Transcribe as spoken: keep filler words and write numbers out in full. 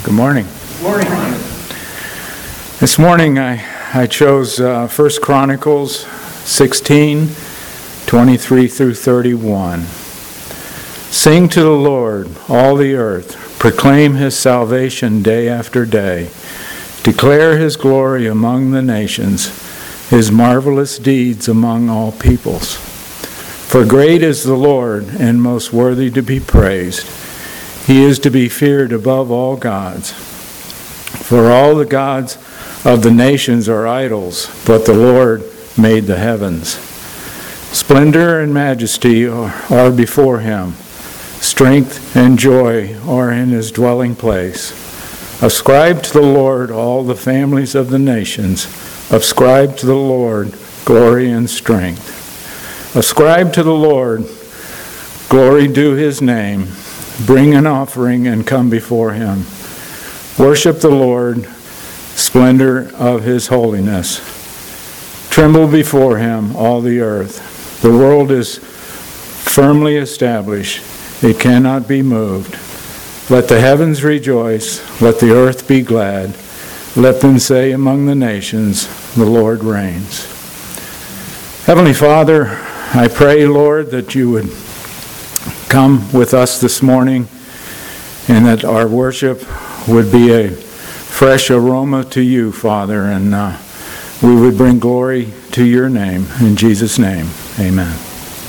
Good morning. Morning. This morning I, I chose uh, First Chronicles sixteen, twenty-three through thirty-one. Sing to the Lord, all the earth. Proclaim his salvation day after day. Declare his glory among the nations, his marvelous deeds among all peoples. For great is the Lord, and most worthy to be praised. He is to be feared above all gods. For all the gods of the nations are idols, but the Lord made the heavens. Splendor and majesty are, are before him. Strength and joy are in his dwelling place. Ascribe to the Lord all the families of the nations. Ascribe to the Lord glory and strength. Ascribe to the Lord glory due his name. Bring an offering and come before him. Worship the Lord, splendor of his holiness. Tremble before him, all the earth. The world is firmly established. It cannot be moved. Let the heavens rejoice. Let the earth be glad. Let them say among the nations, the Lord reigns. Heavenly Father, I pray, Lord, that you would come with us this morning and that our worship would be a fresh aroma to you, Father, and uh, we would bring glory to your name. In Jesus' name, amen.